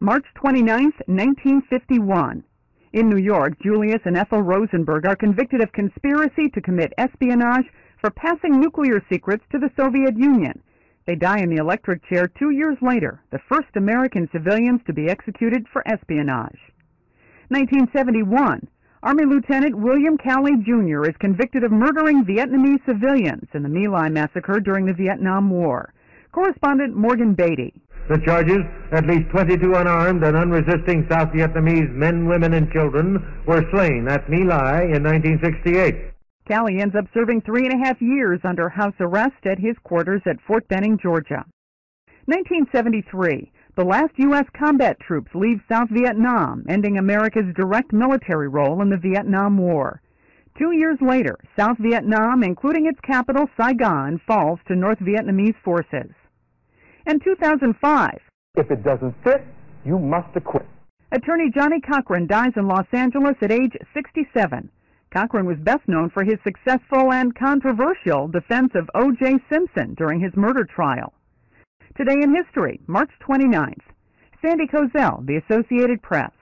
March 29, 1951. In New York, Julius and Ethel Rosenberg are convicted of conspiracy to commit espionage for passing nuclear secrets to the Soviet Union. They die in the electric chair 2 years later, the first American civilians to be executed for espionage. 1971. Army Lieutenant William Calley Jr. is convicted of murdering Vietnamese civilians in the My Lai massacre during the Vietnam War. Correspondent Morgan Beatty. The charges, at least 22 unarmed and unresisting South Vietnamese men, women, and children were slain at My Lai in 1968. Calley ends up serving 3.5 years under house arrest at his quarters at Fort Benning, Georgia. 1973. The last U.S. combat troops leave South Vietnam, ending America's direct military role in the Vietnam War. 2 years later, South Vietnam, including its capital, Saigon, falls to North Vietnamese forces. And 2005. If it doesn't fit, you must acquit. Attorney Johnnie Cochran dies in Los Angeles at age 67. Cochran was best known for his successful and controversial defense of O.J. Simpson during his murder trial. Today in history, March 29th. Sandy Kozel, The Associated Press.